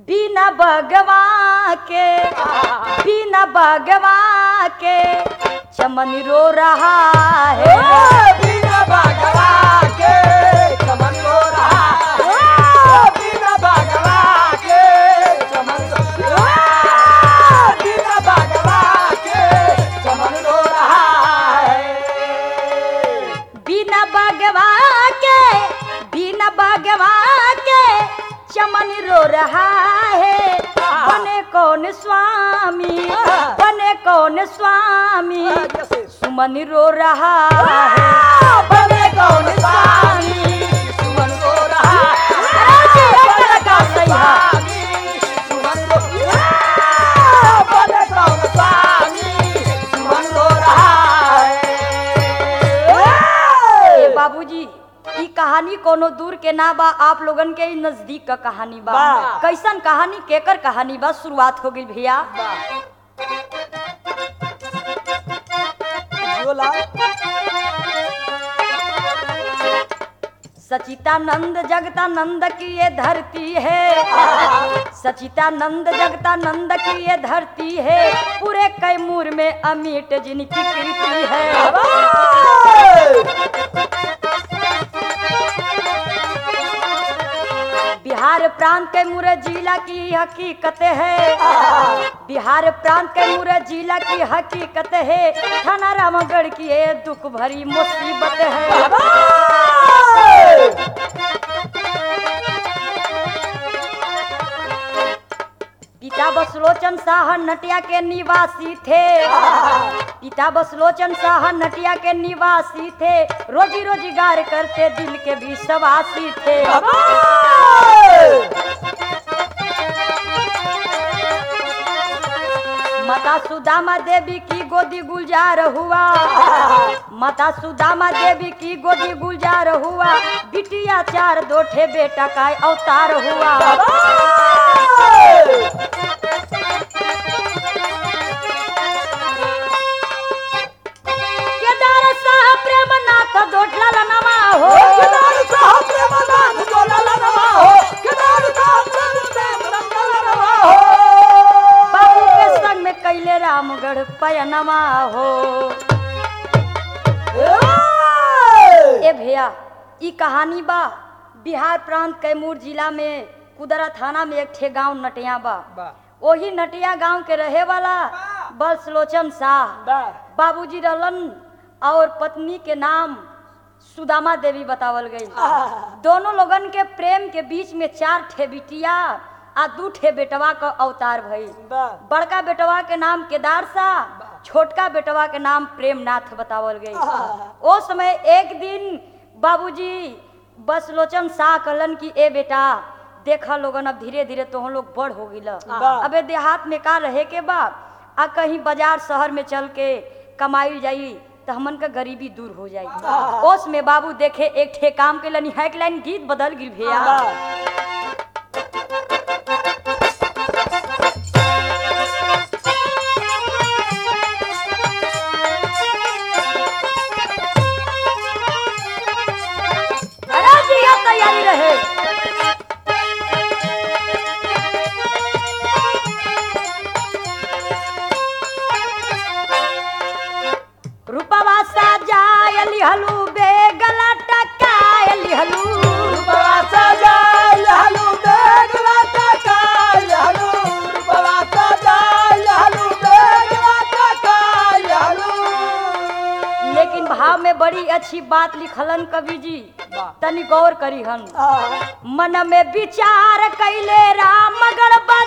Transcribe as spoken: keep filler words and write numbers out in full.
बिना भगवा के बिना भगवा के चमन रो रहा है बिना भगवा के चमन रो रहा है बिना भगवा के चमन रो रहा है बिना भगवा के चमन रो रहा है बिना भगवा के बिना भगवा के चमन रो रहा है बने कौन स्वामी बने कौन स्वामी सुमन रो रहा है बने कौन स्वामी सुमन रो रहा है सुमन रो बने कौन स्वामी सुमन रो रहा है। ए बाबूजी ई कहानी कोनो दूर के ना बा आप लोगन के ई नजदीक का कहानी बा बा। कैसन कहानी केकर कहानी बा शुरुआत हो गई भैया सचितानंद जगतानंद की ये धरती है सचितानंद जगतानंद की ये धरती है पूरे कैमूर में अमीट जिनकी कीर्ति है बिहार प्रांत कैमूर जिला की हकीकत है बिहार प्रांत कैमूर जिला की हकीकत है थाना रामगढ़ की ये दुख भरी मुसीबत है पिता बसलोचन शाह नटिया के निवासी थे पिता बसलोचन शाह नटिया के निवासी थे रोजी रोजगार करते दिल के भी सवासी थे माता सुदामा देवी की गोदी गुलजार हुआ माता सुदामा देवी की गोदी गुलजार हुआ बिटिया चार दोठे बेटा का अवतार हुआ केदार साहब प्रेमनाथ दोठला लनवा हो केदार साहब प्रेमनाथ दोठला लनवा हो केदार साहब प्रेमनाथ दोठला लनवा हो बाबू के संग में कैले रामगढ़ पयनवा हो ए भैया ई कहानी बा बिहार प्रांत कैमूर जिला में कुदरा थाना में एक ठे गांव नटिया बा वही नटिया गांव के रहे वाला बसलोचन शाह बाबूजी रहलन और पत्नी के नाम सुदामा देवी बतावल गई दोनों लोगन के प्रेम के बीच में चार ठे बिटिया आ दू ठे बेटवा का अवतार भई बड़का बेटवा के नाम केदार शाह छोटका बेटवा के नाम प्रेमनाथ बतावल गई ओ समय एक दिन बाबूजी बसलोचन शाह कहलन कि ए बेटा देखा लोगन अब धीरे धीरे तो हम लोग बड़ हो गई अबे देहात में का रहे के बा आ कहीं बाजार शहर में चल के कमाई जाई तो हमन का गरीबी दूर हो जाई ओस में बाबू देखे एक ठे काम के लनी है लाइन गीत बदल गिर भैया तैयारी रहे रूपवा सजाय लिहलू बेगला टकाय लिहलू रूपवा सजाय लिहलू बेगला टकाय लिहलू रूपवा सजाय लिहलू बेगला टकाय लिहलू लेकिन भाव में बड़ी अच्छी बात लिखलन कवि जी तनी गौर करी हन मन में विचार कैले रामगढ़